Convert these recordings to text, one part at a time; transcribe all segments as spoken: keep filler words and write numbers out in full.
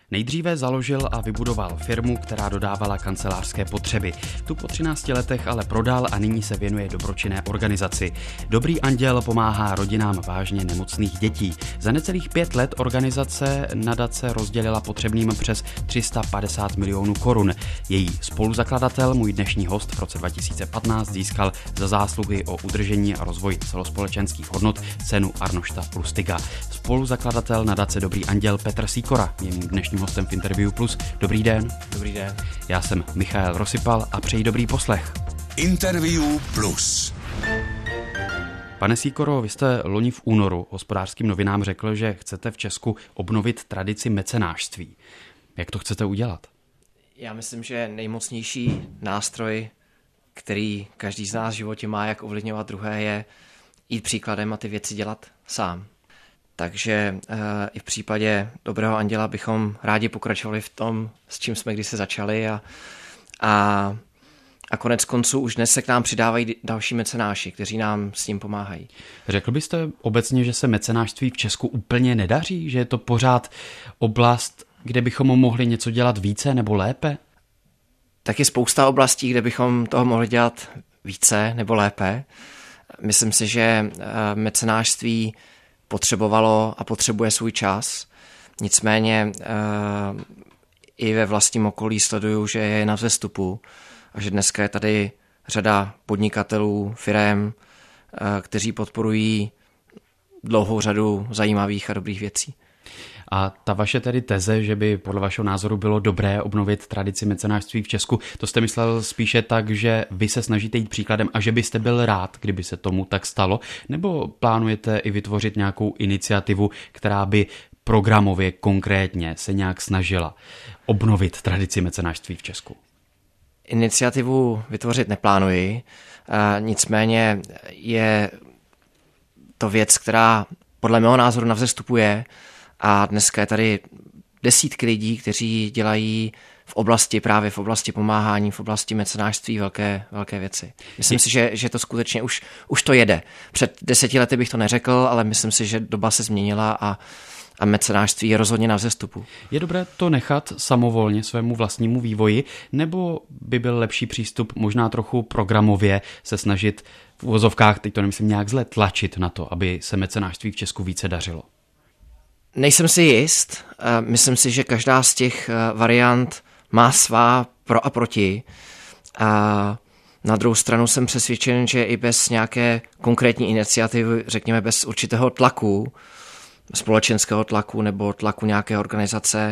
Nejdříve založil a vybudoval firmu, která dodávala kancelářské potřeby. Tu po třinácti letech ale prodal a nyní se věnuje dobročinné organizaci. Dobrý anděl pomáhá rodinám vážně nemocných dětí. Za necelých pět let organizace nadace rozdělila potřebným přes tři sta padesát milionů korun. Její spoluzakladatel, můj dnešní host, v roce dva tisíce patnáct získal za zásluhy o udržení a rozvoj celospolečenských hodnot cenu Arnošta Lustiga. Spoluzakladatel nadace Dobrý anděl Petr Sýkora je mým dnešním hostem v Interview Plus. Dobrý den. Dobrý den. Já jsem Michael Rosypal a přeji dobrý poslech. Interview Plus. Pane Sýkoro, vy jste loni v únoru Hospodářským novinám řekl, že chcete v Česku obnovit tradici mecenášství. Jak to chcete udělat? Já myslím, že nejmocnější nástroj, který každý z nás v životě má, jak ovlivňovat druhé, je jít příkladem a ty věci dělat sám. Takže e, i v případě Dobrého anděla bychom rádi pokračovali v tom, s čím jsme kdysi začali a, a, a konec konců už dnes se k nám přidávají další mecenáši, kteří nám s tím pomáhají. Řekl byste obecně, že se mecenášství v Česku úplně nedaří? Že je to pořád oblast, kde bychom mohli něco dělat více nebo lépe? Tak je spousta oblastí, kde bychom toho mohli dělat více nebo lépe. Myslím si, že mecenášství potřebovalo a potřebuje svůj čas. Nicméně i ve vlastním okolí sleduju, že je na vzestupu a že dneska je tady řada podnikatelů, firem, kteří podporují dlouhou řadu zajímavých a dobrých věcí. A ta vaše tedy teze, že by podle vašeho názoru bylo dobré obnovit tradici mecenášství v Česku, to jste myslel spíše tak, že vy se snažíte jít příkladem a že byste byl rád, kdyby se tomu tak stalo? Nebo plánujete i vytvořit nějakou iniciativu, která by programově konkrétně se nějak snažila obnovit tradici mecenášství v Česku? Iniciativu vytvořit neplánuji, nicméně je to věc, která podle mého názoru na vzestupu je. A dneska je tady desítky lidí, kteří dělají v oblasti, právě v oblasti pomáhání, v oblasti mecenášství velké, velké věci. Myslím si, že, že to skutečně už, už to jede. Před deseti lety bych to neřekl, ale myslím si, že doba se změnila a, a mecenášství je rozhodně na vzestupu. Je dobré to nechat samovolně svému vlastnímu vývoji, nebo by byl lepší přístup možná trochu programově se snažit v uvozovkách, teď to nemyslím nějak zle, tlačit na to, aby se mecenášství v Česku více dařilo? Nejsem si jist. Myslím si, že každá z těch variant má svá pro a proti. A na druhou stranu jsem přesvědčen, že i bez nějaké konkrétní iniciativy, řekněme bez určitého tlaku, společenského tlaku nebo tlaku nějaké organizace,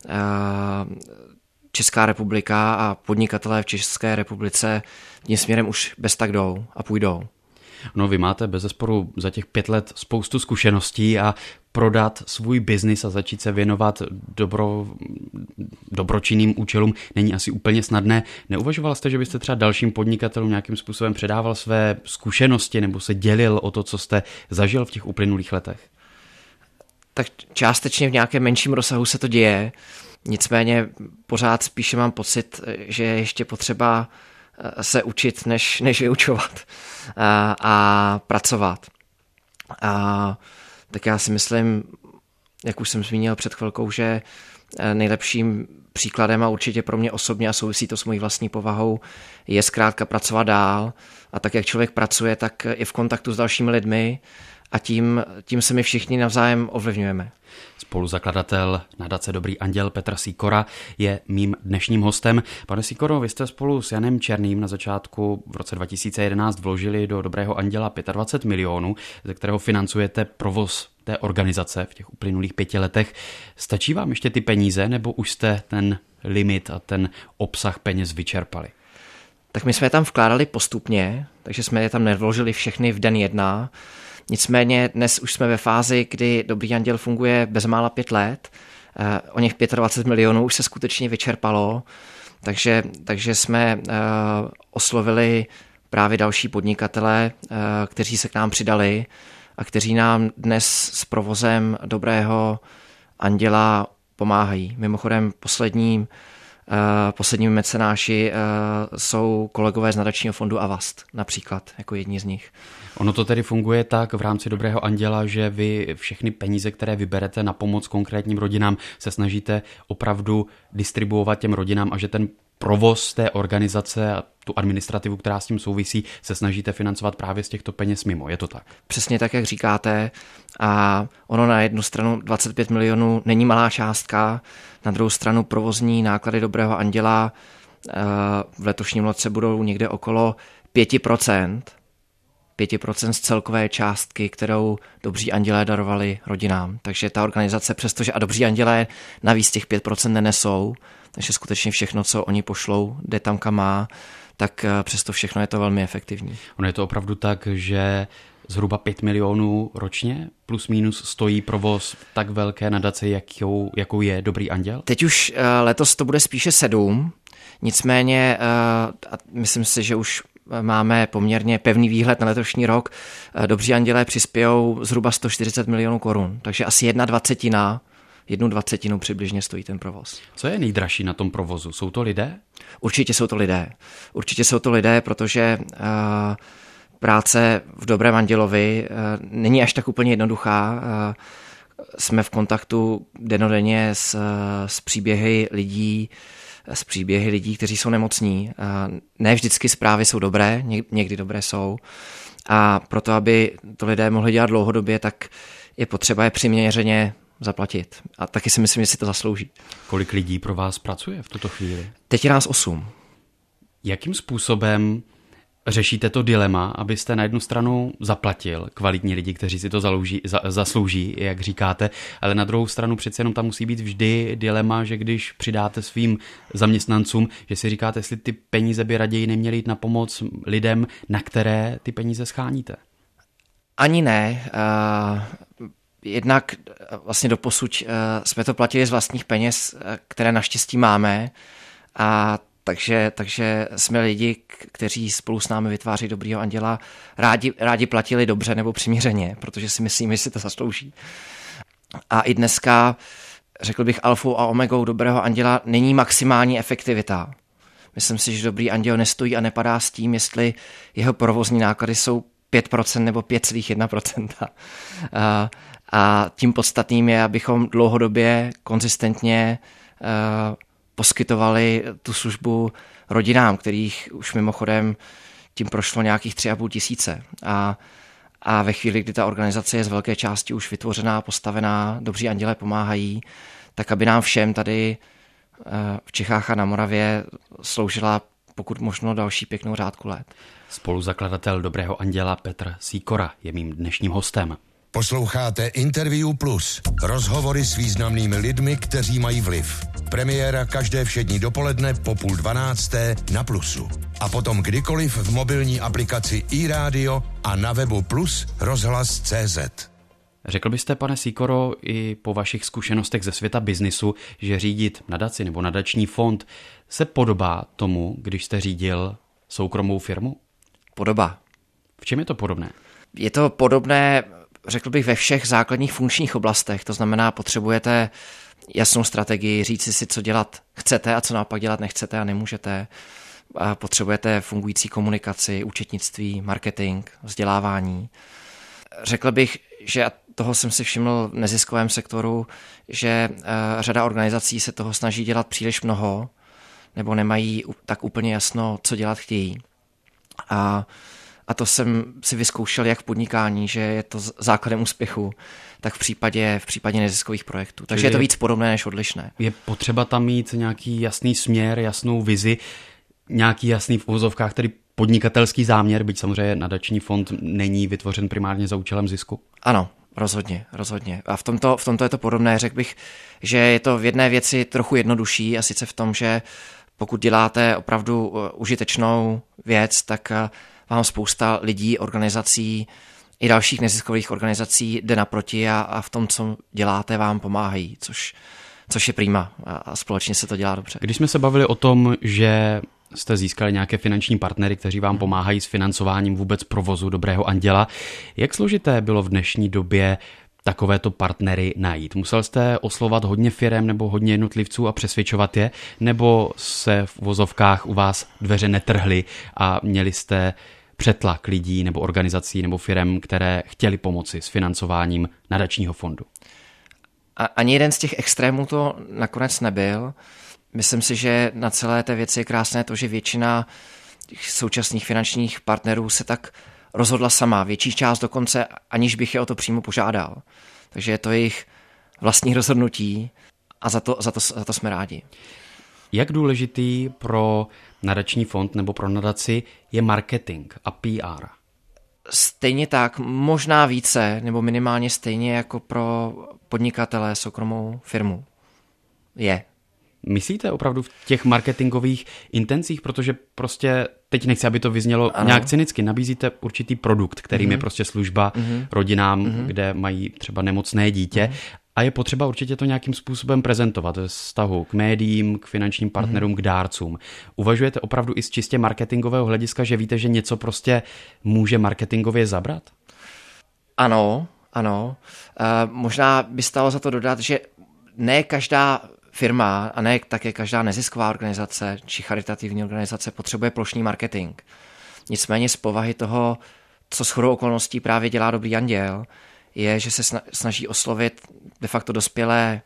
Česká republika a podnikatelé v České republice tím směrem už bez tak jdou a půjdou. No, vy máte bezesporu za těch pět let spoustu zkušeností a prodat svůj biznis a začít se věnovat dobro, dobročinným účelům není asi úplně snadné. Neuvažoval jste, že byste třeba dalším podnikatelům nějakým způsobem předával své zkušenosti nebo se dělil o to, co jste zažil v těch uplynulých letech? Tak částečně v nějakém menším rozsahu se to děje, nicméně pořád spíše mám pocit, že je ještě potřeba se učit, než, než vyučovat a, a pracovat. A, tak já si myslím, jak už jsem zmínil před chvilkou, že nejlepším příkladem a určitě pro mě osobně a souvisí to s mojí vlastní povahou je zkrátka pracovat dál a tak, jak člověk pracuje, tak je v kontaktu s dalšími lidmi a tím, tím se my všichni navzájem ovlivňujeme. Spoluzakladatel nadace Dobrý anděl Petr Sýkora je mým dnešním hostem. Pane Sýkoro, vy jste spolu s Janem Černým na začátku v roce dva tisíce jedenáct vložili do Dobrého anděla dvacet pět milionů, ze kterého financujete provoz té organizace v těch uplynulých pěti letech. Stačí vám ještě ty peníze, nebo už jste ten limit a ten obsah peněz vyčerpali? Tak my jsme je tam vkládali postupně, takže jsme je tam nevložili všechny v den jedna. Nicméně dnes už jsme ve fázi, kdy Dobrý anděl funguje bezmála pět let. O něch dvacet pět milionů už se skutečně vyčerpalo, takže, takže jsme uh, oslovili právě další podnikatele, uh, kteří se k nám přidali a kteří nám dnes s provozem Dobrého anděla pomáhají. Mimochodem poslední Posledními mecenáši jsou kolegové z nadačního fondu Avast, například, jako jedni z nich. Ono to tedy funguje tak v rámci Dobrého anděla, že vy všechny peníze, které vyberete na pomoc konkrétním rodinám, se snažíte opravdu distribuovat těm rodinám a že ten provoz té organizace a tu administrativu, která s tím souvisí, se snažíte financovat právě z těchto peněz mimo. Je to tak? Přesně tak, jak říkáte. A ono na jednu stranu dvacet pět milionů není malá částka, na druhou stranu provozní náklady Dobrého anděla v letošním roce budou někde okolo pět procent. pět procent z celkové částky, kterou Dobří andělé darovali rodinám. Takže ta organizace, přestože a Dobří andělé navíc těch pět procent nenesou, takže skutečně všechno, co oni pošlou, jde tam, kam má, tak přesto všechno je to velmi efektivní. Ono je to opravdu tak, že zhruba pět milionů ročně plus minus stojí provoz tak velké nadace, jakou, jakou je Dobrý anděl? Teď už letos to bude spíše sedm, nicméně a myslím si, že už máme poměrně pevný výhled na letošní rok. Dobří andělé přispějou zhruba sto čtyřicet milionů korun, takže asi jedna dvacetina, jednu dvacetinu přibližně stojí ten provoz. Co je nejdražší na tom provozu? Jsou to lidé? Určitě jsou to lidé. Určitě jsou to lidé, protože uh, práce v Dobrém andělovi uh, není až tak úplně jednoduchá. Uh, jsme v kontaktu dennodenně s, s příběhy lidí, s příběhy lidí, kteří jsou nemocní. Ne vždycky zprávy jsou dobré, někdy dobré jsou. A proto, aby to lidé mohli dělat dlouhodobě, tak je potřeba je přiměřeně zaplatit. A taky si myslím, že si to zaslouží. Kolik lidí pro vás pracuje v tuto chvíli? Teď je nás osm. Jakým způsobem řešíte to dilema, abyste na jednu stranu zaplatil kvalitní lidi, kteří si to zalouží, za, zaslouží, jak říkáte, ale na druhou stranu přece jenom tam musí být vždy dilema, že když přidáte svým zaměstnancům, že si říkáte, jestli ty peníze by raději neměly jít na pomoc lidem, na které ty peníze scháníte. Ani ne. Uh, jednak vlastně doposud uh, jsme to platili z vlastních peněz, které naštěstí máme, a Takže, takže jsme lidi, kteří spolu s námi vytváří Dobrýho anděla, rádi, rádi platili dobře nebo přiměřeně, protože si myslíme, že si to zaslouží. A i dneska, řekl bych, alfou a omegou Dobrého anděla není maximální efektivita. Myslím si, že Dobrý anděl nestojí a nepadá s tím, jestli jeho provozní náklady jsou pět procent nebo pět celá jedna procenta. A, a tím podstatným je, abychom dlouhodobě, konzistentně poskytovali tu službu rodinám, kterých už mimochodem tím prošlo nějakých tři a půl tisíce. A, a ve chvíli, kdy ta organizace je z velké části už vytvořená, postavená, Dobří andělé pomáhají, tak aby nám všem tady v Čechách a na Moravě sloužila pokud možno další pěknou řádku let. Spoluzakladatel Dobrého anděla Petr Sýkora je mým dnešním hostem. Posloucháte Interview Plus. Rozhovory s významnými lidmi, kteří mají vliv. Premiéra každé všední dopoledne po půl dvanácté na Plusu. A potom kdykoliv v mobilní aplikaci iRádio a na webu plus rozhlas tečka cé zet. Řekl byste, pane Sýkoro, i po vašich zkušenostech ze světa biznisu, že řídit nadaci nebo nadační fond se podobá tomu, když jste řídil soukromou firmu? Podobá. V čem je to podobné? Je to podobné, řekl bych, ve všech základních funkčních oblastech. To znamená, potřebujete jasnou strategii, říci si, co dělat chcete a co naopak dělat nechcete a nemůžete. A potřebujete fungující komunikaci, účetnictví, marketing, vzdělávání. Řekl bych, že toho jsem si všiml v neziskovém sektoru, že řada organizací se toho snaží dělat příliš mnoho, nebo nemají tak úplně jasno, co dělat chtějí. A, a to jsem si vyzkoušel jak v podnikání, že je to základem úspěchu, tak v případě, v případě neziskových projektů. Takže je to víc podobné než odlišné. Je potřeba tam mít nějaký jasný směr, jasnou vizi, nějaký jasný v uvozovkách, tedy podnikatelský záměr, byť samozřejmě nadační fond není vytvořen primárně za účelem zisku? Ano, rozhodně, rozhodně. A v tomto, v tomto je to podobné. Řekl bych, že je to v jedné věci trochu jednodušší, a sice v tom, že pokud děláte opravdu užitečnou věc, tak vám spousta lidí, organizací i dalších neziskových organizací jde naproti a, a v tom, co děláte, vám pomáhají, což, což je prima a, a společně se to dělá dobře. Když jsme se bavili o tom, že jste získali nějaké finanční partnery, kteří vám pomáhají s financováním vůbec provozu Dobrého anděla, jak složité bylo v dnešní době takovéto partnery najít? Musel jste oslovat hodně firem nebo hodně jednotlivců a přesvědčovat je, nebo se v vozovkách u vás dveře netrhly a měli jste přetlak lidí nebo organizací nebo firem, které chtěli pomoci s financováním nadačního fondu? A ani jeden z těch extrémů to nakonec nebyl. Myslím si, že na celé té věci je krásné to, že většina současných finančních partnerů se tak rozhodla sama. Větší část dokonce, aniž bych je o to přímo požádal. Takže je to jejich vlastní rozhodnutí a za to, za to, za to jsme rádi. Jak důležitý pro nadační fond nebo pro nadaci je marketing a P R? Stejně tak, možná více, nebo minimálně stejně jako pro podnikatele, soukromou firmu. Je. Myslíte opravdu v těch marketingových intencích, protože prostě, teď nechci, aby to vyznělo ano. nějak cynicky, nabízíte určitý produkt, kterým mm-hmm. je prostě služba mm-hmm. rodinám, mm-hmm. kde mají třeba nemocné dítě mm-hmm. a je potřeba určitě to nějakým způsobem prezentovat ve vztahu k médiím, k finančním partnerům, mm-hmm. k dárcům. Uvažujete opravdu i z čistě marketingového hlediska, že víte, že něco prostě může marketingově zabrat? Ano, ano. Uh, možná by stalo za to dodat, že ne každá firma a ne také každá nezisková organizace či charitativní organizace potřebuje plošný marketing. Nicméně z povahy toho, co shodou okolností právě dělá Dobrý anděl, je, že se snaží oslovit de facto dospělé,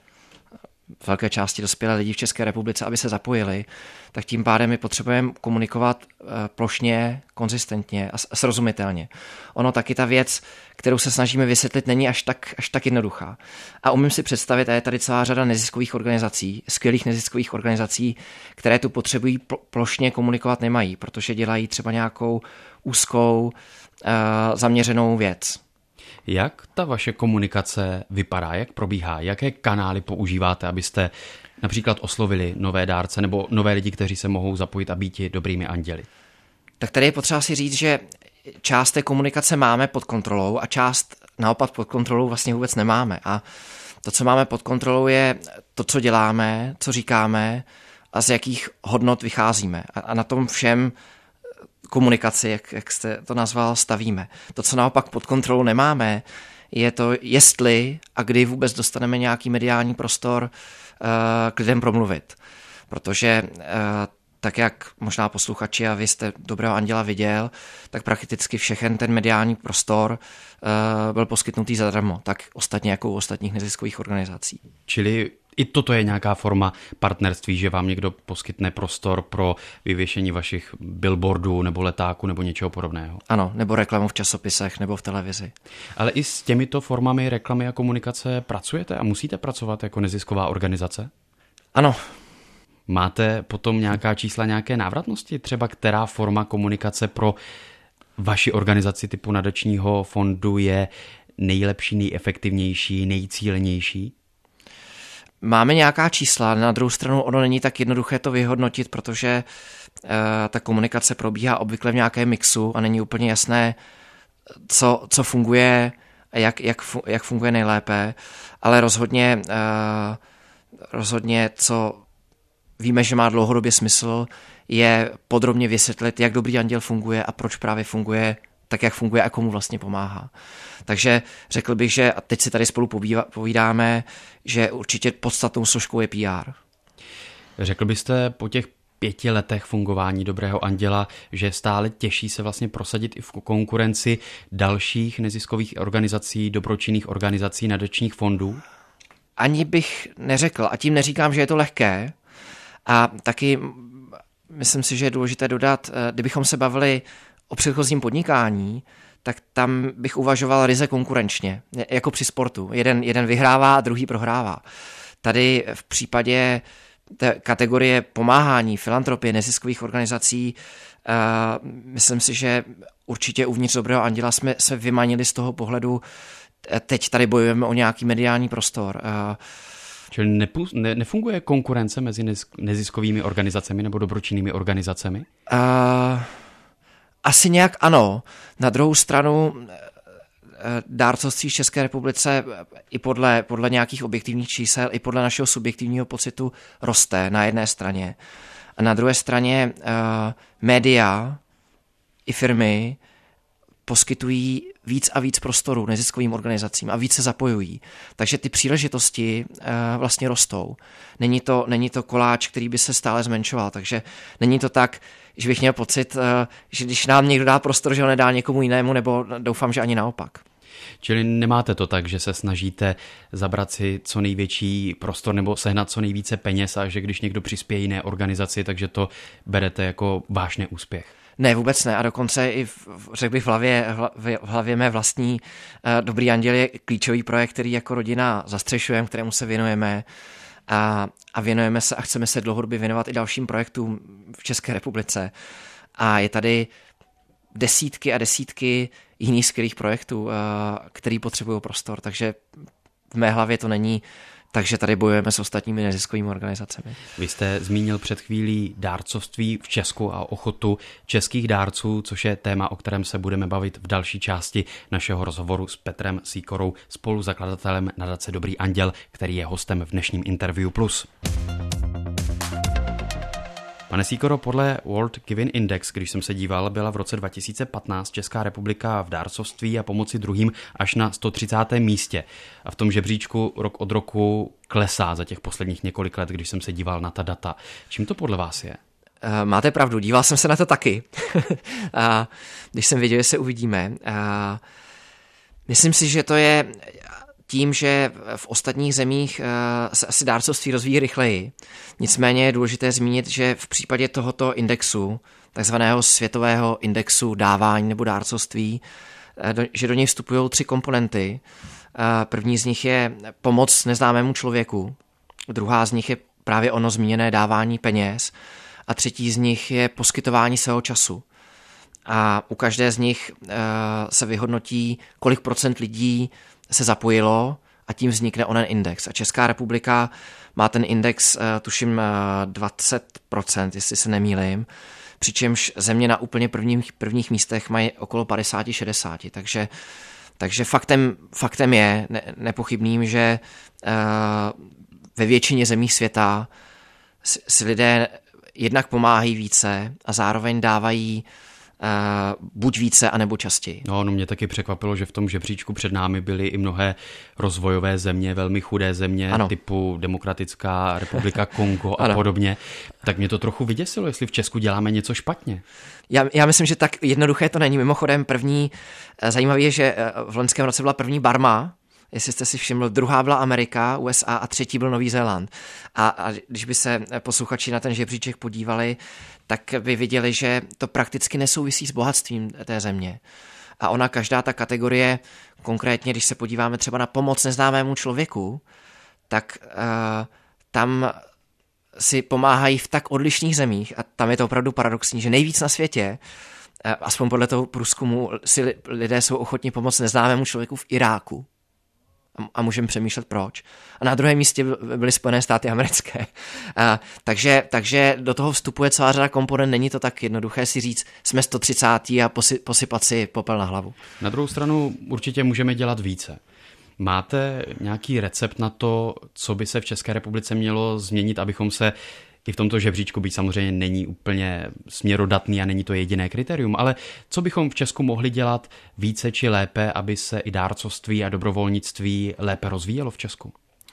v velké části dospělé lidi v České republice, aby se zapojili, tak tím pádem my potřebujeme komunikovat plošně, konzistentně a srozumitelně. Ono taky ta věc, kterou se snažíme vysvětlit, není až tak, až tak jednoduchá. A umím si představit, a je tady celá řada neziskových organizací, skvělých neziskových organizací, které tu potřebují plošně komunikovat nemají, protože dělají třeba nějakou úzkou, uh, zaměřenou věc. Jak ta vaše komunikace vypadá, jak probíhá, jaké kanály používáte, abyste například oslovili nové dárce nebo nové lidi, kteří se mohou zapojit a být dobrými anděli? Tak tady je potřeba si říct, že část té komunikace máme pod kontrolou a část naopak pod kontrolou vlastně vůbec nemáme. A to, co máme pod kontrolou, je to, co děláme, co říkáme a z jakých hodnot vycházíme. A na tom všem komunikaci, jak, jak jste to nazval, stavíme. To, co naopak pod kontrolou nemáme, je to, jestli a kdy vůbec dostaneme nějaký mediální prostor uh, k lidem promluvit. Protože uh, tak, jak možná posluchači a vy jste Dobrého anděla viděl, tak prakticky všechen ten mediální prostor uh, byl poskytnutý zadarmo, tak ostatně jako u ostatních neziskových organizací. Čili i toto je nějaká forma partnerství, že vám někdo poskytne prostor pro vyvěšení vašich billboardů nebo letáků nebo něčeho podobného. Ano, nebo reklamu v časopisech nebo v televizi. Ale i s těmito formami reklamy a komunikace pracujete a musíte pracovat jako nezisková organizace? Ano. Máte potom nějaká čísla, nějaké návratnosti? Třeba která forma komunikace pro vaši organizaci typu nadačního fondu je nejlepší, nejefektivnější, nejcílenější? Máme nějaká čísla, na druhou stranu ono není tak jednoduché to vyhodnotit, protože uh, ta komunikace probíhá obvykle v nějakém mixu a není úplně jasné, co, co funguje a jak, jak, jak funguje nejlépe, ale rozhodně, uh, rozhodně, co víme, že má dlouhodobě smysl, je podrobně vysvětlit, jak Dobrý anděl funguje a proč právě funguje tak, jak funguje a komu vlastně pomáhá. Takže řekl bych, že a teď si tady spolu povídáme, že určitě podstatnou složkou je P R. Řekl byste po těch pěti letech fungování Dobrého anděla, že stále těší se vlastně prosadit i v konkurenci dalších neziskových organizací, dobročinných organizací, nadačních fondů? Ani bych neřekl a tím neříkám, že je to lehké a taky myslím si, že je důležité dodat, kdybychom se bavili o předchozím podnikání, tak tam bych uvažoval ryze konkurenčně, jako při sportu. Jeden, jeden vyhrává a druhý prohrává. Tady v případě té kategorie pomáhání, filantropie, neziskových organizací, uh, myslím si, že určitě uvnitř Dobrého anděla jsme se vymanili z toho pohledu, teď tady bojujeme o nějaký mediální prostor. Uh, Čili nepu, ne, nefunguje konkurence mezi neziskovými organizacemi nebo dobročinnými organizacemi? Uh, Asi nějak ano. Na druhou stranu dárcovství v České republice i podle, podle nějakých objektivních čísel, i podle našeho subjektivního pocitu roste na jedné straně. A na druhé straně uh, média i firmy poskytují víc a víc prostoru neziskovým organizacím a víc se zapojují. Takže ty příležitosti uh, vlastně rostou. Není to, není to koláč, který by se stále zmenšoval, takže není to tak, že bych měl pocit, uh, že když nám někdo dá prostor, že ho nedá někomu jinému, nebo doufám, že ani naopak. Čili nemáte to tak, že se snažíte zabrat si co největší prostor nebo sehnat co nejvíce peněz a že když někdo přispěje jiné organizaci, takže to berete jako váš neúspěch? Ne, vůbec ne. A dokonce i v, řekl bych v hlavě, v hlavě mé vlastní uh, Dobrý anděl je klíčový projekt, který jako rodina zastřešujeme, kterému se věnujeme a, a věnujeme se a chceme se dlouhodobě věnovat i dalším projektům v České republice. A je tady desítky a desítky jiných skvělých projektů, uh, který potřebují prostor. Takže v mé hlavě to není takže tady bojujeme s ostatními neziskovými organizacemi. Vy jste zmínil před chvílí dárcovství v Česku a ochotu českých dárců, což je téma, o kterém se budeme bavit v další části našeho rozhovoru s Petrem Sýkorou, spoluzakladatelem nadace Dobrý anděl, který je hostem v dnešním Interview Plus. Pane Sýkoro, podle World Giving Index, když jsem se díval, byla v roce dva tisíce patnáct Česká republika v dárcovství a pomoci druhým až na sto třicátém místě. A v tom žebříčku rok od roku klesá za těch posledních několik let, když jsem se díval na ta data. Čím to podle vás je? Máte pravdu, díval jsem se na to taky. A když jsem věděl, že se uvidíme. A myslím si, že to je tím, že v ostatních zemích se asi dárcovství rozvíjí rychleji. Nicméně je důležité zmínit, že v případě tohoto indexu, takzvaného světového indexu dávání nebo dárcovství, že do něj vstupují tři komponenty. První z nich je pomoc neznámému člověku, druhá z nich je právě ono zmíněné dávání peněz a třetí z nich je poskytování svého času. A u každé z nich se vyhodnotí, kolik procent lidí se zapojilo a tím vznikne onen index. A Česká republika má ten index, tuším, dvacet procent, jestli se nemýlím, přičemž země na úplně prvních, prvních místech mají okolo padesát až šedesát. Takže, takže faktem, faktem je ne, nepochybným, že ve většině zemí světa si, si lidé jednak pomáhají více a zároveň dávají Uh, buď více, anebo častěji. No, no, mě taky překvapilo, že v tom žebříčku před námi byly i mnohé rozvojové země, velmi chudé země, ano. typu Demokratická republika Kongo a podobně. Tak mě to trochu vyděsilo, jestli v Česku děláme něco špatně. Já, já myslím, že tak jednoduché to není. Mimochodem první, zajímavé je, že v loňském roce byla první Barma, jestli jste si všiml, druhá byla Amerika, U S A a třetí byl Nový Zéland. A, a když by se posluchači na ten žebříček podívali, tak by viděli, že to prakticky nesouvisí s bohatstvím té země. A ona, každá ta kategorie, konkrétně, když se podíváme třeba na pomoc neznámému člověku, tak uh, tam si pomáhají v tak odlišných zemích a tam je to opravdu paradoxní, že nejvíc na světě, uh, aspoň podle toho průzkumu, si lidé jsou ochotni pomoct neznámému člověku v Iráku. A můžeme přemýšlet proč. A na druhém místě byly Spojené státy americké. A, takže, takže do toho vstupuje celá řada komponent, není to tak jednoduché si říct, jsme sto třicátí a posy, posypat si popel na hlavu. Na druhou stranu určitě můžeme dělat více. Máte nějaký recept na to, co by se v České republice mělo změnit, abychom se i v tomto žebříčku, byť samozřejmě není úplně směrodatný a není to jediné kritérium, ale co bychom v Česku mohli dělat více či lépe, aby se i dárcovství a dobrovolnictví lépe rozvíjelo v Česku?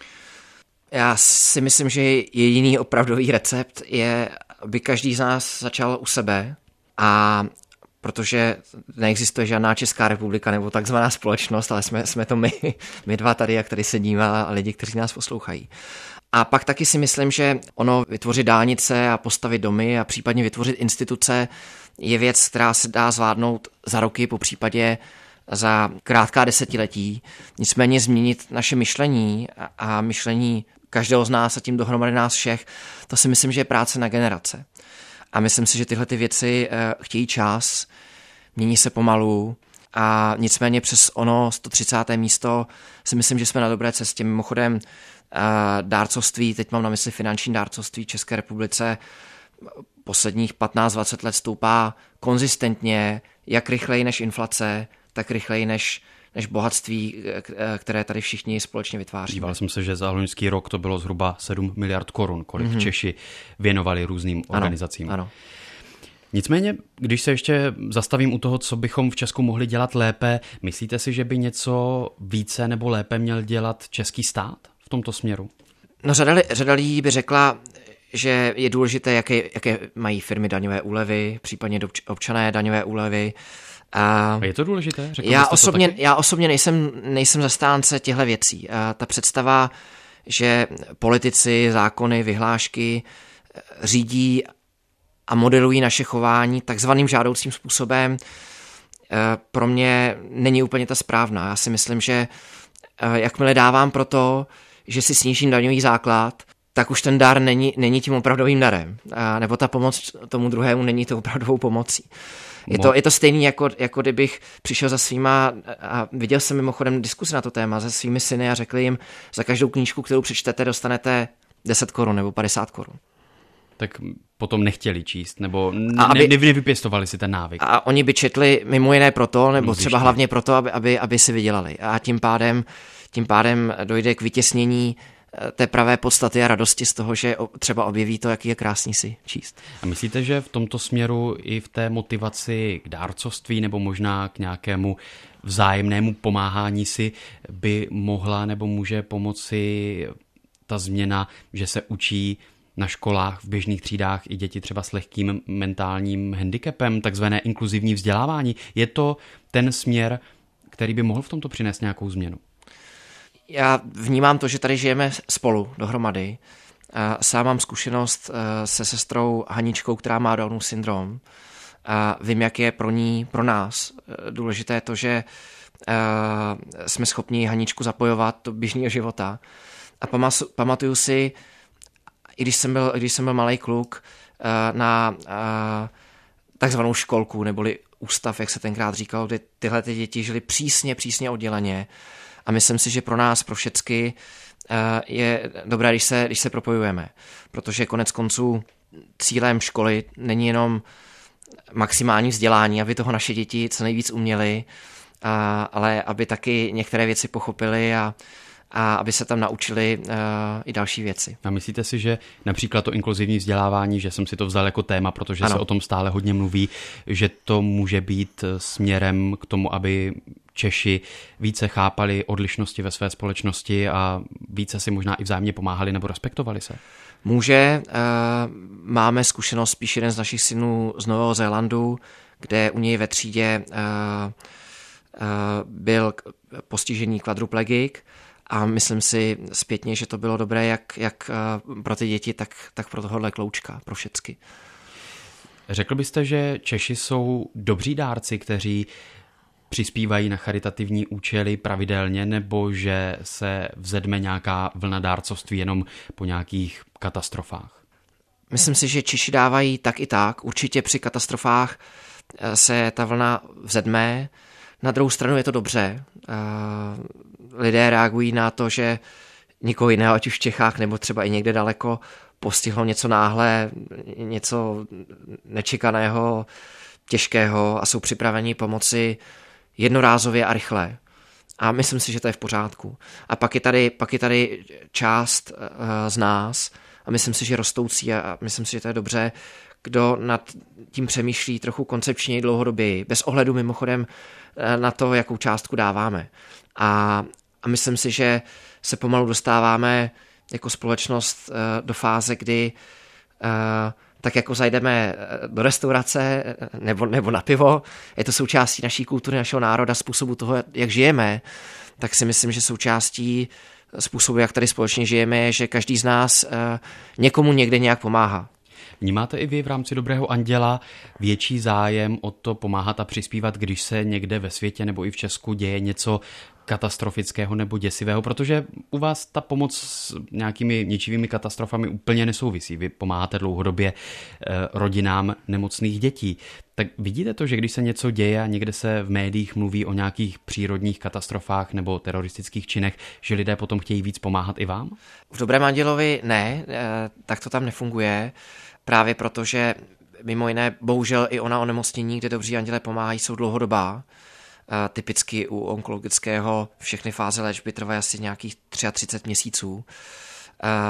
Já si myslím, že jediný opravdový recept je, aby každý z nás začal u sebe, a protože neexistuje žádná Česká republika nebo takzvaná společnost, ale jsme, jsme to my, my dva tady, jak tady sedíme, a lidi, kteří nás poslouchají. A pak taky si myslím, že ono vytvořit dálnice a postavit domy a případně vytvořit instituce je věc, která se dá zvládnout za roky, po případě za krátká desetiletí. Nicméně změnit naše myšlení a myšlení každého z nás a tím dohromady nás všech, to si myslím, že je práce na generace. A myslím si, že tyhle ty věci chtějí čas, mění se pomalu a nicméně přes ono sto třicáté místo si myslím, že jsme na dobré cestě. Mimochodem dárcovství, teď mám na mysli finanční dárcovství v České republice, posledních patnáct dvacet let stoupá konzistentně, jak rychleji než inflace, tak rychleji než, než bohatství, které tady všichni společně vytváří. Díval jsem se, že za loňský rok to bylo zhruba sedm miliard korun, kolik mm-hmm. Češi věnovali různým organizacím. Ano, ano. Nicméně, když se ještě zastavím u toho, co bychom v Česku mohli dělat lépe, myslíte si, že by něco více nebo lépe měl dělat český stát v tomto směru? No řada, řada lidí by řekla, že je důležité, jaké, jaké mají firmy daňové úlevy, případně občané daňové úlevy. A, a je to důležité? Řekl já, osobně, to já osobně nejsem, nejsem zastánce těchto věcí. A ta představa, že politici, zákony, vyhlášky řídí a modelují naše chování takzvaným žádoucím způsobem, pro mě není úplně ta správná. Já si myslím, že jakmile dávám pro to, že si snížím daňový základ, tak už ten dar není, není tím opravdovým darem. A nebo ta pomoc tomu druhému není to opravdovou pomocí. Je to, je to stejný, jako, jako kdybych přišel za svýma, a viděl jsem mimochodem diskusi na to téma, se svými syny a řekl jim, za každou knížku, kterou přečtete, dostanete deset korun nebo padesát korun. Tak potom nechtěli číst, nebo a aby, ne, nevypěstovali si ten návyk. A oni by četli mimo jiné proto, nebo třeba hlavně proto, aby, aby, aby si vydělali. A tím pádem, tím pádem dojde k vytěsnění té pravé podstaty a radosti z toho, že třeba objeví to, jaký je krásný si číst. A myslíte, že v tomto směru i v té motivaci k dárcovství nebo možná k nějakému vzájemnému pomáhání si by mohla nebo může pomoci ta změna, že se učí na školách, v běžných třídách i děti třeba s lehkým mentálním handicapem, takzvané inkluzivní vzdělávání? Je to ten směr, který by mohl v tomto přinést nějakou změnu? Já vnímám to, že tady žijeme spolu dohromady. Sám mám zkušenost se sestrou Haničkou, která má Downův syndrom. A vím, jak je pro ní, pro nás důležité to, že jsme schopni Haničku zapojovat do běžného života. A pamatuju si, i když jsem byl, když jsem byl malej kluk, na takzvanou školku, neboli ústav, jak se tenkrát říkalo, kde tyhle ty děti žili přísně, přísně odděleně. A myslím si, že pro nás, pro všecky, je dobré, když se, když se propojujeme. Protože konec konců cílem školy není jenom maximální vzdělání, aby toho naše děti co nejvíc uměly, ale aby taky některé věci pochopili a a aby se tam naučili uh, i další věci. A myslíte si, že například to inkluzivní vzdělávání, že jsem si to vzal jako téma, protože ano. se o tom stále hodně mluví, že to může být směrem k tomu, aby Češi více chápali odlišnosti ve své společnosti a více si možná i vzájemně pomáhali nebo respektovali se? Může. Uh, máme zkušenost spíš jeden z našich synů z Nového Zélandu, kde u něj ve třídě uh, uh, byl postižený kvadruplegik. A myslím si zpětně, že to bylo dobré jak, jak pro ty děti, tak, tak pro tohohle kloučka, pro všecky. Řekl byste, že Češi jsou dobří dárci, kteří přispívají na charitativní účely pravidelně, nebo že se vzedme nějaká vlna dárcovství jenom po nějakých katastrofách? Myslím si, že Češi dávají tak i tak. Určitě při katastrofách se ta vlna vzedme. Na druhou stranu je to dobře. Lidé reagují na to, že nikoho jiného, ať už v Čechách nebo třeba i někde daleko, postihlo něco náhle, něco nečekaného, těžkého a jsou připraveni pomoci jednorázově a rychle. A myslím si, že to je v pořádku. A pak je tady, pak je tady část z nás, a myslím si, že rostoucí, a myslím si, že to je dobře, kdo nad tím přemýšlí trochu koncepčněji dlouhodoběji, bez ohledu mimochodem na to, jakou částku dáváme. A, a myslím si, že se pomalu dostáváme jako společnost do fáze, kdy tak jako zajdeme do restaurace nebo, nebo na pivo, je to součástí naší kultury, našeho národa, způsobu toho, jak žijeme, tak si myslím, že součástí způsobu, jak tady společně žijeme, je, že každý z nás někomu někde nějak pomáhá. Vnímáte i vy v rámci Dobrého anděla větší zájem o to pomáhat a přispívat, když se někde ve světě nebo i v Česku děje něco katastrofického nebo děsivého, protože u vás ta pomoc s nějakými ničivými katastrofami úplně nesouvisí. Vy pomáháte dlouhodobě rodinám nemocných dětí. Tak vidíte to, že když se něco děje a někde se v médiích mluví o nějakých přírodních katastrofách nebo teroristických činech, že lidé potom chtějí víc pomáhat i vám? V Dobrém andělovi ne, tak to tam nefunguje. Právě protože mimo jiné, bohužel i ona onemocnění, kde dobří andělé pomáhají, jsou dlouhodobá. Typicky u onkologického všechny fáze léčby trvají asi nějakých třicet tři měsíců.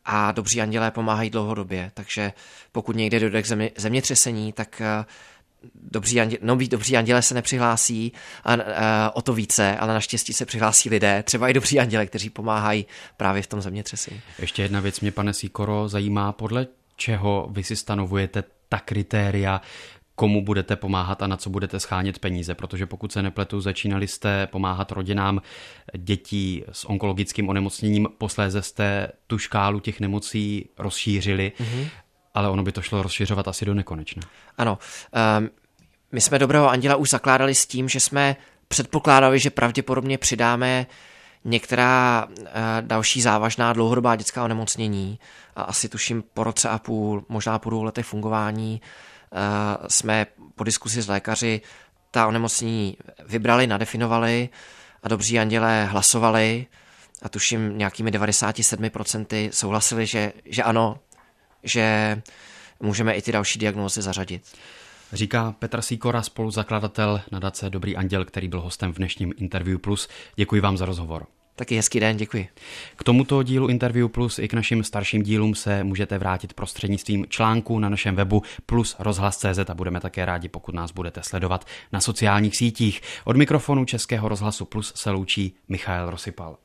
a dobří andělé pomáhají dlouhodobě, takže pokud někde dojde k země, zemětřesení, tak dobří anděle, noví dobří anděle se nepřihlásí a, a o to více, ale naštěstí se přihlásí lidé, třeba i dobří anděle, kteří pomáhají právě v tom zemětřesení. Ještě jedna věc mě, pane Sýkoro, zajímá, podle čeho vy si stanovujete ta kritéria, komu budete pomáhat a na co budete schánět peníze, protože pokud se nepletu, začínali jste pomáhat rodinám dětí s onkologickým onemocněním, posléze jste tu škálu těch nemocí rozšířili, mm-hmm. ale ono by to šlo rozšiřovat asi do nekonečna. Ano, um, my jsme Dobrého anděla už zakládali s tím, že jsme předpokládali, že pravděpodobně přidáme některá uh, další závažná dlouhodobá dětská onemocnění a asi tuším po roce a půl, možná po dvou letech fungování uh, jsme po diskusi s lékaři ta onemocnění vybrali, nadefinovali a dobří andělé hlasovali a tuším nějakými devadesát sedm procent souhlasili, že, že ano, že můžeme i ty další diagnózy zařadit. Říká Petr Sýkora, spoluzakladatel nadace Dobrý anděl, který byl hostem v dnešním Interview Plus. Děkuji vám za rozhovor. Taky hezký den, děkuji. K tomuto dílu Interview Plus i k našim starším dílům se můžete vrátit prostřednictvím článku na našem webu plus rozhlas tečka cé zet a budeme také rádi, pokud nás budete sledovat na sociálních sítích. Od mikrofonu Českého rozhlasu Plus se loučí Michael Rosypal.